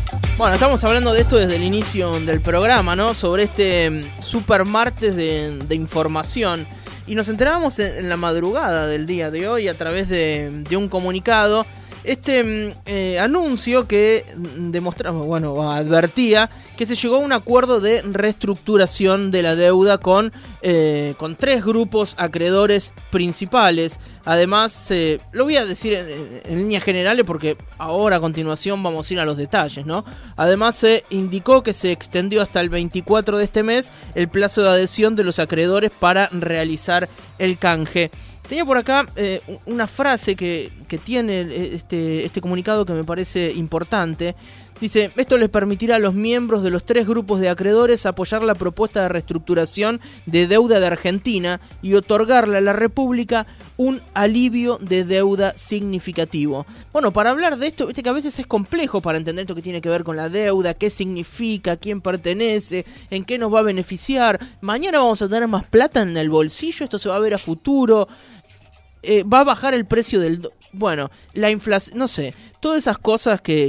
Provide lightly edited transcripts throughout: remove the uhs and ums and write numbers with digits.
Bueno, estamos hablando de esto desde el inicio del programa, ¿no? Sobre este super martes de información. Y nos enterábamos en la madrugada del día de hoy a través de un comunicado. Este anuncio que demostramos, advertía que se llegó a un acuerdo de reestructuración de la deuda con 3 grupos acreedores principales. Además, lo voy a decir en líneas generales porque ahora a continuación vamos a ir a los detalles, ¿no? Además, se indicó que se extendió hasta el 24 de este mes el plazo de adhesión de los acreedores para realizar el canje. Tenía por acá una frase que tiene este comunicado que me parece importante. Dice, esto les permitirá a los miembros de los 3 grupos de acreedores apoyar la propuesta de reestructuración de deuda de Argentina y otorgarle a la República un alivio de deuda significativo. Bueno, para hablar de esto, viste que a veces es complejo para entender esto que tiene que ver con la deuda, qué significa, a quién pertenece, en qué nos va a beneficiar. Mañana vamos a tener más plata en el bolsillo, esto se va a ver a futuro. Va a bajar el precio del... Bueno, la inflación, no sé, todas esas cosas que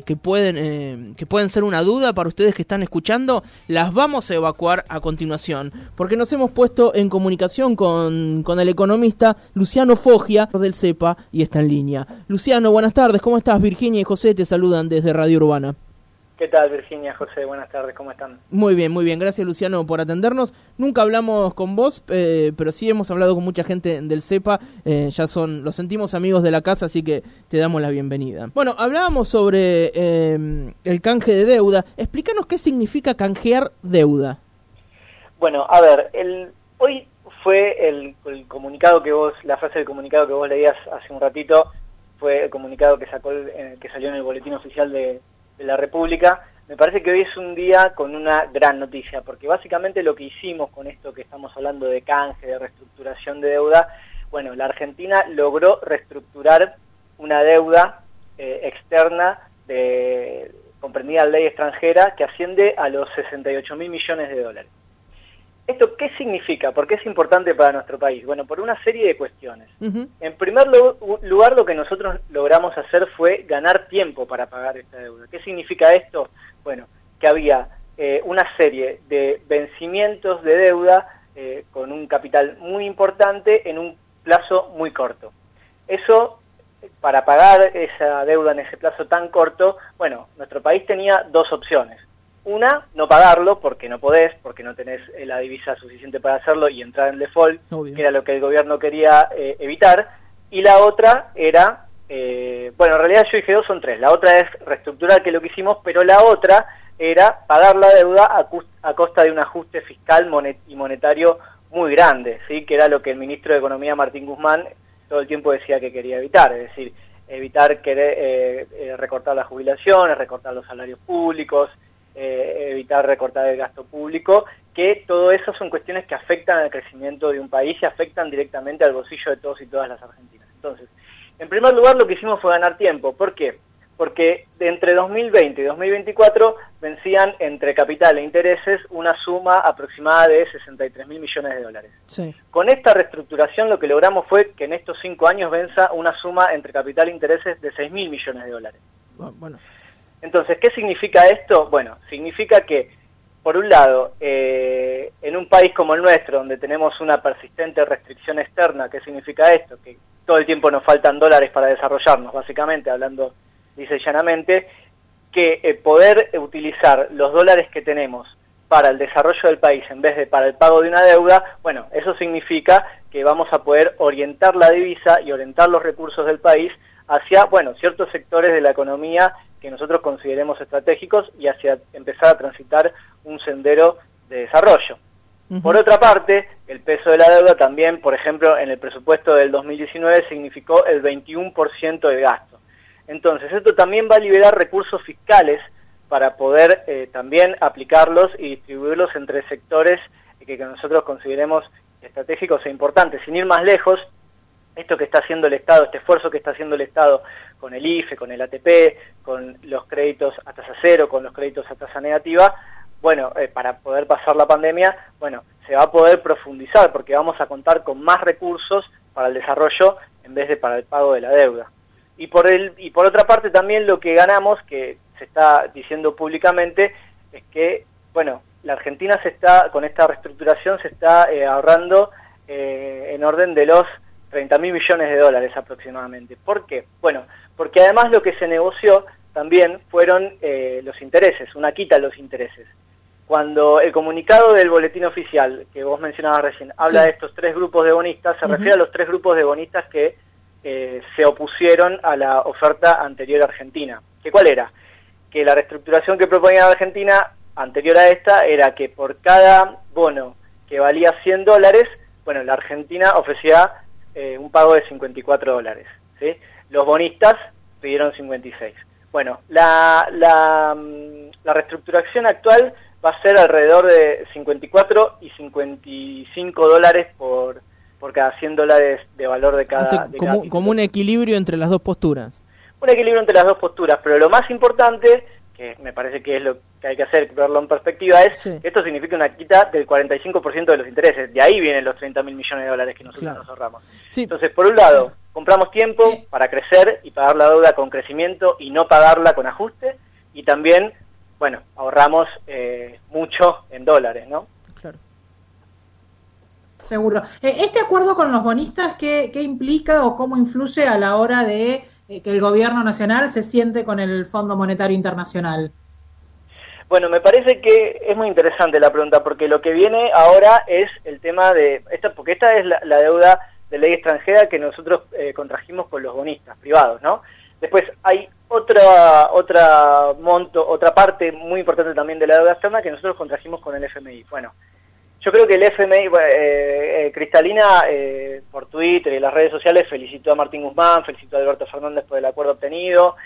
pueden ser una duda para ustedes que están escuchando, las vamos a evacuar a continuación, porque nos hemos puesto en comunicación con el economista Luciano Foggia del CEPA y está en línea. Luciano, buenas tardes, ¿cómo estás? Virginia y José te saludan desde Radio Urbana. ¿Qué tal, Virginia, José? Buenas tardes, ¿cómo están? Muy bien, gracias Luciano por atendernos. Nunca hablamos con vos, pero sí hemos hablado con mucha gente del CEPA, los sentimos amigos de la casa, así que te damos la bienvenida. Bueno, hablábamos sobre el canje de deuda. Explícanos qué significa canjear deuda. Bueno, a ver, hoy fue el comunicado la frase del comunicado que vos leías hace un ratito, fue el comunicado que salió en el boletín oficial de la República. Me parece que hoy es un día con una gran noticia, porque básicamente lo que hicimos con esto que estamos hablando de canje, de reestructuración de deuda, bueno, la Argentina logró reestructurar una deuda externa comprendida en ley extranjera que asciende a los 68.000 millones de dólares. ¿Esto qué significa? ¿Por qué es importante para nuestro país? Bueno, por una serie de cuestiones. Uh-huh. En primer lugar, lo que nosotros logramos hacer fue ganar tiempo para pagar esta deuda. ¿Qué significa esto? Bueno, que había una serie de vencimientos de deuda con un capital muy importante en un plazo muy corto. Eso, para pagar esa deuda en ese plazo tan corto, bueno, nuestro país tenía 2 opciones. Una, no pagarlo porque no podés, porque no tenés la divisa suficiente para hacerlo y entrar en default, que era lo que el gobierno quería evitar. Y la otra era, en realidad yo dije 2, son 3. La otra es reestructurar, que es lo que hicimos, pero la otra era pagar la deuda a costa de un ajuste fiscal y monetario muy grande, ¿sí? Que era lo que el ministro de Economía, Martín Guzmán, todo el tiempo decía que quería evitar, es decir, evitar recortar las jubilaciones, recortar los salarios públicos, evitar recortar el gasto público, que todo eso son cuestiones que afectan al crecimiento de un país y afectan directamente al bolsillo de todos y todas las argentinas. Entonces, en primer lugar lo que hicimos fue ganar tiempo. ¿Por qué? Porque entre 2020 y 2024 vencían entre capital e intereses una suma aproximada de 63.000 millones de dólares. Sí. Con esta reestructuración lo que logramos fue que en estos 5 años venza una suma entre capital e intereses de 6.000 millones de dólares. Bueno. Entonces, ¿qué significa esto? Bueno, significa que, por un lado, en un país como el nuestro, donde tenemos una persistente restricción externa, ¿qué significa esto? Que todo el tiempo nos faltan dólares para desarrollarnos, básicamente, hablando lisa y llanamente, que poder utilizar los dólares que tenemos para el desarrollo del país en vez de para el pago de una deuda, bueno, eso significa que vamos a poder orientar la divisa y orientar los recursos del país hacia, ciertos sectores de la economía que nosotros consideremos estratégicos y hacia empezar a transitar un sendero de desarrollo. Uh-huh. Por otra parte, el peso de la deuda también, por ejemplo, en el presupuesto del 2019 significó el 21% de gasto. Entonces, esto también va a liberar recursos fiscales para poder también aplicarlos y distribuirlos entre sectores que nosotros consideremos estratégicos e importantes. Sin ir más lejos, esto que está haciendo el Estado, este esfuerzo que está haciendo el Estado con el IFE, con el ATP, con los créditos a tasa cero, con los créditos a tasa negativa, para poder pasar la pandemia, se va a poder profundizar porque vamos a contar con más recursos para el desarrollo en vez de para el pago de la deuda. Y por otra parte también lo que ganamos, que se está diciendo públicamente es que, bueno, la Argentina con esta reestructuración se está ahorrando en orden de los 30.000 millones de dólares aproximadamente. ¿Por qué? Bueno, porque además lo que se negoció también fueron los intereses, una quita de los intereses. Cuando el comunicado del boletín oficial, que vos mencionabas recién, habla de estos 3 grupos de bonistas, se refiere a los 3 grupos de bonistas que se opusieron a la oferta anterior argentina. ¿Que cuál era? Que la reestructuración que proponía la Argentina, anterior a esta, era que por cada bono que valía $100, bueno, la Argentina ofrecía un pago de $54, ¿sí? Los bonistas pidieron 56. Bueno, la reestructuración actual va a ser alrededor de 54 y $55 por cada $100 de valor de cada... Como un equilibrio entre las dos posturas. Un equilibrio entre las dos posturas, pero lo más importante, que me parece que es lo que hay que hacer, verlo en perspectiva, es que esto significa una quita del 45% de los intereses. De ahí vienen los 30.000 millones de dólares que nosotros nos ahorramos. Sí. Entonces, por un lado, compramos tiempo para crecer y pagar la deuda con crecimiento y no pagarla con ajuste, y también, bueno, ahorramos mucho en dólares, ¿no? Claro. Seguro. ¿Este acuerdo con los bonistas qué implica o cómo influye a la hora de que el gobierno nacional se siente con el Fondo Monetario Internacional? Bueno, me parece que es muy interesante la pregunta, porque lo que viene ahora es el tema de... porque esta es la deuda de ley extranjera que nosotros contrajimos con los bonistas privados, ¿no? Después hay otra parte muy importante también de la deuda externa que nosotros contrajimos con el FMI. Bueno, yo creo que el FMI, Cristalina, por Twitter y las redes sociales, felicitó a Martín Guzmán, felicitó a Alberto Fernández por el acuerdo obtenido.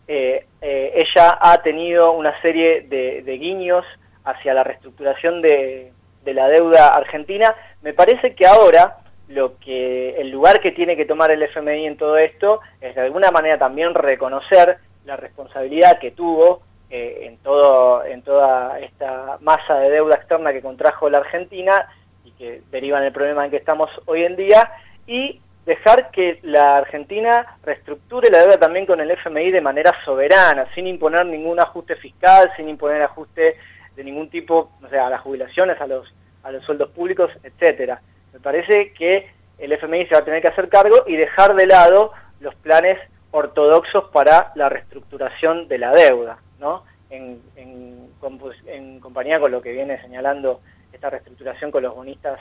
Ella ha tenido una serie de guiños hacia la reestructuración de la deuda argentina. Me parece que ahora el lugar que tiene que tomar el FMI en todo esto es de alguna manera también reconocer la responsabilidad que tuvo en toda esta masa de deuda externa que contrajo la Argentina y que deriva en el problema en que estamos hoy en día, y dejar que la Argentina reestructure la deuda también con el FMI de manera soberana, sin imponer ningún ajuste fiscal, sin imponer ajuste de ningún tipo, o sea, a las jubilaciones, a los sueldos públicos, etcétera. Me parece que el FMI se va a tener que hacer cargo y dejar de lado los planes ortodoxos para la reestructuración de la deuda, ¿no? En compañía con lo que viene señalando esta reestructuración con los bonistas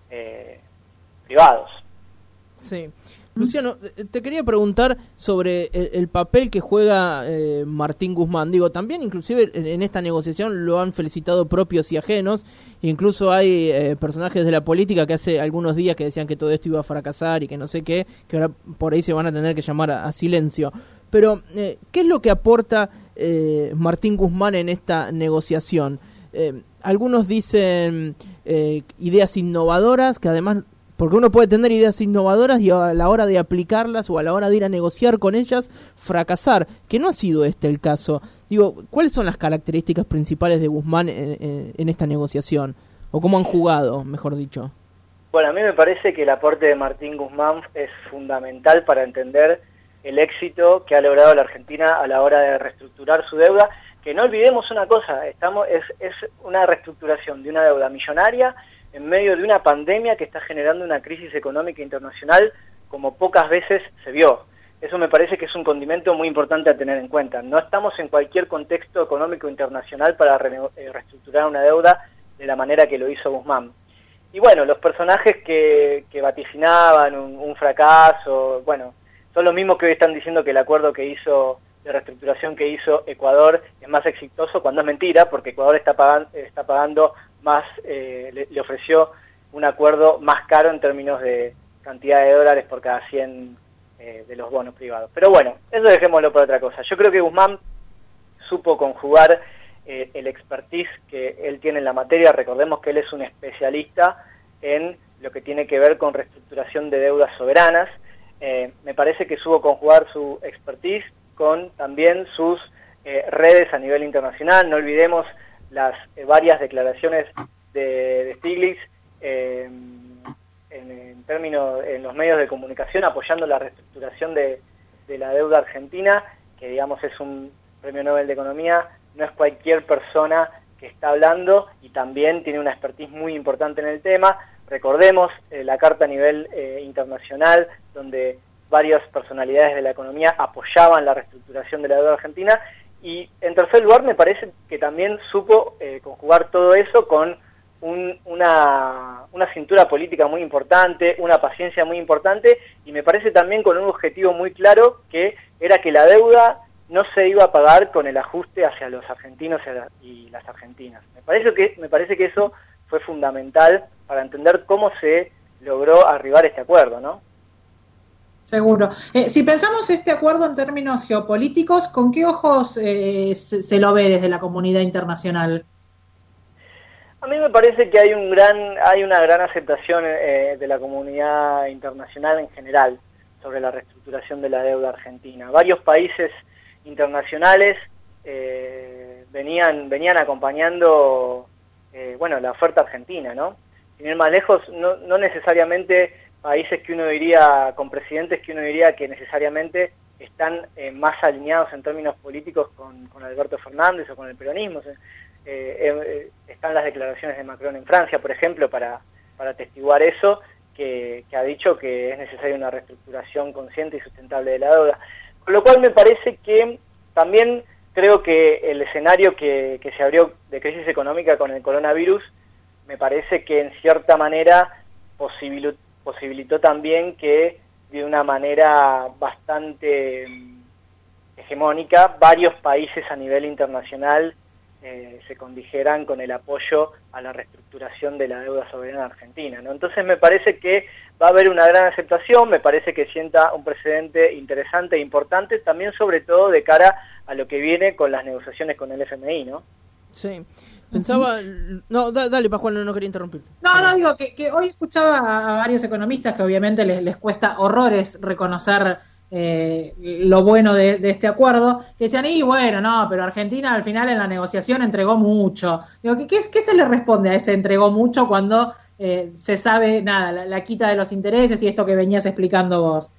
privados. Sí. Luciano, te quería preguntar sobre el papel que juega Martín Guzmán. Digo, también inclusive en esta negociación lo han felicitado propios y ajenos. Incluso hay personajes de la política que hace algunos días que decían que todo esto iba a fracasar y que no sé qué, que ahora por ahí se van a tener que llamar a silencio. Pero, ¿qué es lo que aporta Martín Guzmán en esta negociación? Algunos dicen ideas innovadoras, que además... Porque uno puede tener ideas innovadoras y a la hora de aplicarlas o a la hora de ir a negociar con ellas, fracasar, que no ha sido este el caso. Digo, ¿cuáles son las características principales de Guzmán en esta negociación? ¿O cómo han jugado, mejor dicho? Bueno, a mí me parece que el aporte de Martín Guzmán es fundamental para entender el éxito que ha logrado la Argentina a la hora de reestructurar su deuda. Que no olvidemos una cosa, es una reestructuración de una deuda millonaria en medio de una pandemia que está generando una crisis económica internacional como pocas veces se vio. Eso me parece que es un condimento muy importante a tener en cuenta. No estamos en cualquier contexto económico internacional para reestructurar una deuda de la manera que lo hizo Guzmán. Y bueno, los personajes que vaticinaban un fracaso, bueno, son los mismos que hoy están diciendo que el acuerdo de reestructuración que hizo Ecuador es más exitoso, cuando es mentira, porque Ecuador está pagando más, le ofreció un acuerdo más caro en términos de cantidad de dólares por cada 100 de los bonos privados. Pero bueno, eso dejémoslo por otra cosa. Yo creo que Guzmán supo conjugar el expertise que él tiene en la materia. Recordemos que él es un especialista en lo que tiene que ver con reestructuración de deudas soberanas. Me parece que supo conjugar su expertise con también sus redes a nivel internacional. No olvidemos las varias declaraciones de Stiglitz en los medios de comunicación apoyando la reestructuración de la deuda argentina, que digamos es un Premio Nobel de Economía, no es cualquier persona que está hablando y también tiene una expertise muy importante en el tema. Recordemos la carta a nivel internacional, donde varias personalidades de la economía apoyaban la reestructuración de la deuda argentina. Y en tercer lugar, me parece que también supo conjugar todo eso con una cintura política muy importante, una paciencia muy importante, y me parece también con un objetivo muy claro, que era que la deuda no se iba a pagar con el ajuste hacia los argentinos y las argentinas. Me parece que eso fue fundamental para entender cómo se logró arribar este acuerdo, ¿no? Seguro. Si pensamos este acuerdo en términos geopolíticos, ¿con qué ojos se lo ve desde la comunidad internacional? A mí me parece que hay una gran aceptación de la comunidad internacional en general sobre la reestructuración de la deuda argentina. Varios países internacionales venían acompañando la oferta argentina, ¿no? Sin ir más lejos, no necesariamente países que uno diría, con presidentes que uno diría que necesariamente están más alineados en términos políticos con Alberto Fernández o con el peronismo. Están las declaraciones de Macron en Francia, por ejemplo, para atestiguar eso, que ha dicho que es necesaria una reestructuración consciente y sustentable de la deuda. Con lo cual me parece que también creo que el escenario que se abrió de crisis económica con el coronavirus, me parece que en cierta manera posibilitó también que de una manera bastante hegemónica varios países a nivel internacional se condijeran con el apoyo a la reestructuración de la deuda soberana argentina, ¿no? Entonces me parece que va a haber una gran aceptación, me parece que sienta un precedente interesante e importante, también sobre todo de cara a lo que viene con las negociaciones con el FMI, ¿no? Sí, pensaba... No, dale, Pascual, no quería interrumpir. No, digo que hoy escuchaba a varios economistas que obviamente les cuesta horrores reconocer lo bueno de este acuerdo, que decían, pero Argentina al final en la negociación entregó mucho. Digo, ¿qué se le responde a ese entregó mucho cuando se sabe, la quita de los intereses y esto que venías explicando vos?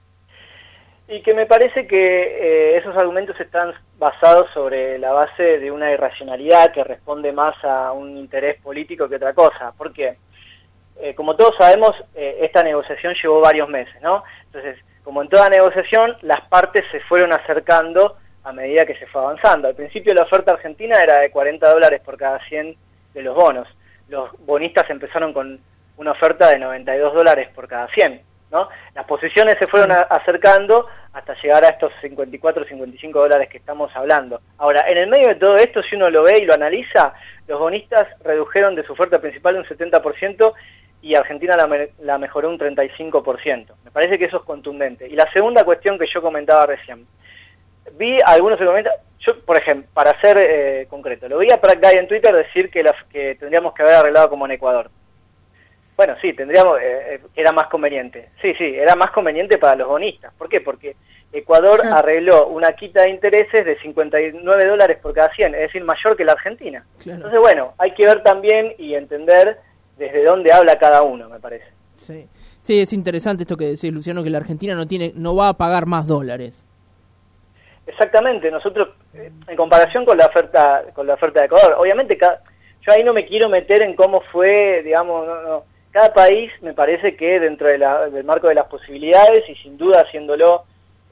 Y que me parece que esos argumentos están basados sobre la base de una irracionalidad que responde más a un interés político que otra cosa. ¿Por qué? Como todos sabemos, esta negociación llevó varios meses, ¿no? Entonces, como en toda negociación, las partes se fueron acercando a medida que se fue avanzando. Al principio la oferta argentina era de $40 por cada 100 de los bonos. Los bonistas empezaron con una oferta de $92 por cada 100, ¿no? Las posiciones se fueron acercando hasta llegar a estos $54, $55 que estamos hablando. Ahora, en el medio de todo esto, si uno lo ve y lo analiza, los bonistas redujeron de su oferta principal un 70%, y Argentina la mejoró un 35%. Me parece que eso es contundente. Y la segunda cuestión que yo comentaba recién, vi a algunos economistas, yo, por ejemplo, para ser concreto, lo vi a Prat Guy en Twitter decir que tendríamos que haber arreglado como en Ecuador. Bueno, sí, era más conveniente. Sí, era más conveniente para los bonistas. ¿Por qué? Porque Ecuador arregló una quita de intereses de $59 por cada 100, es decir, mayor que la Argentina. Claro. Entonces, bueno, hay que ver también y entender desde dónde habla cada uno, me parece. Sí, es interesante esto que decís, Luciano, que la Argentina no va a pagar más dólares. Exactamente, nosotros, en comparación con la oferta de Ecuador, obviamente yo ahí no me quiero meter en cómo fue, digamos, cada país me parece que dentro del marco de las posibilidades, y sin duda haciéndolo,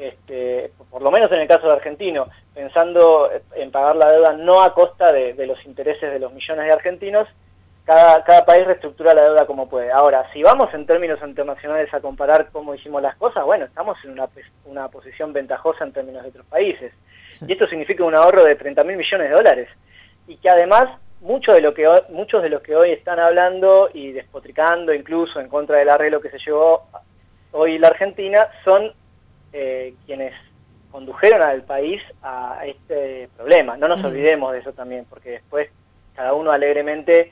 por lo menos en el caso de argentino, pensando en pagar la deuda no a costa de los intereses de los millones de argentinos, cada país reestructura la deuda como puede. Ahora, si vamos en términos internacionales a comparar cómo hicimos las cosas, bueno, estamos en una posición ventajosa en términos de otros países. Sí. Y esto significa un ahorro de $30.000 millones. Y que además, muchos de los que hoy están hablando y despotricando incluso en contra del arreglo que se llevó hoy la Argentina, son quienes condujeron al país a este problema. No nos olvidemos de eso también, porque después cada uno alegremente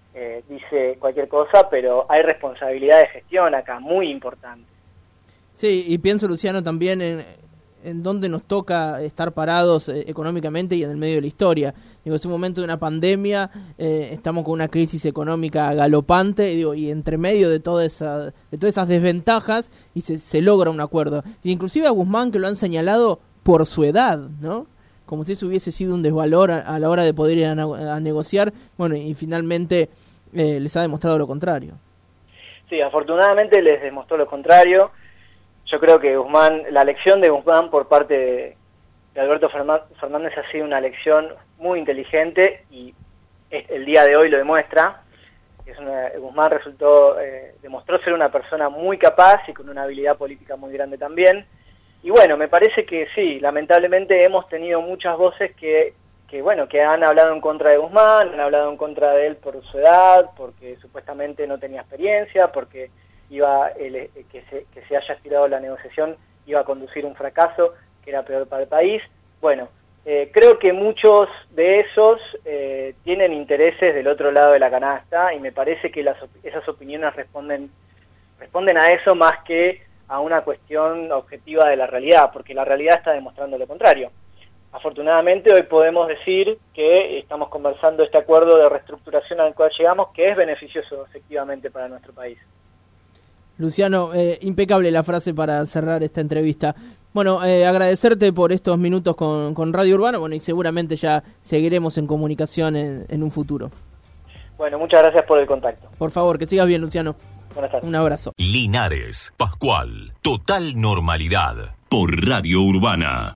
dice cualquier cosa, pero hay responsabilidad de gestión acá, muy importante. Sí, y pienso, Luciano, también en dónde nos toca estar parados económicamente y en el medio de la historia. Digo, es un momento de una pandemia, estamos con una crisis económica galopante, y entre medio de todas esas desventajas, y se logra un acuerdo. Y inclusive a Guzmán, que lo han señalado por su edad, ¿no? como si eso hubiese sido un desvalor a la hora de poder ir a negociar, bueno, y finalmente les ha demostrado lo contrario. Sí, afortunadamente les demostró lo contrario. Yo creo que Guzmán, la elección de Guzmán por parte de Alberto Fernández ha sido una elección muy inteligente y el día de hoy lo demuestra. Guzmán demostró ser una persona muy capaz y con una habilidad política muy grande también. Y bueno, me parece que sí, lamentablemente hemos tenido muchas voces que han hablado en contra de Guzmán, han hablado en contra de él por su edad, porque supuestamente no tenía experiencia, porque que se haya estirado la negociación iba a conducir un fracaso que era peor para el país. Bueno, creo que muchos de esos tienen intereses del otro lado de la canasta y me parece que esas opiniones responden a eso más que a una cuestión objetiva de la realidad, porque la realidad está demostrando lo contrario. Afortunadamente hoy podemos decir que estamos conversando este acuerdo de reestructuración al cual llegamos, que es beneficioso efectivamente para nuestro país. Luciano, impecable la frase para cerrar esta entrevista. Bueno, agradecerte por estos minutos con Radio Urbana, bueno, y seguramente ya seguiremos en comunicación en un futuro. Bueno, muchas gracias por el contacto. Por favor, que sigas bien, Luciano. Buenas tardes. Un abrazo. Linares, Pascual, total normalidad por Radio Urbana.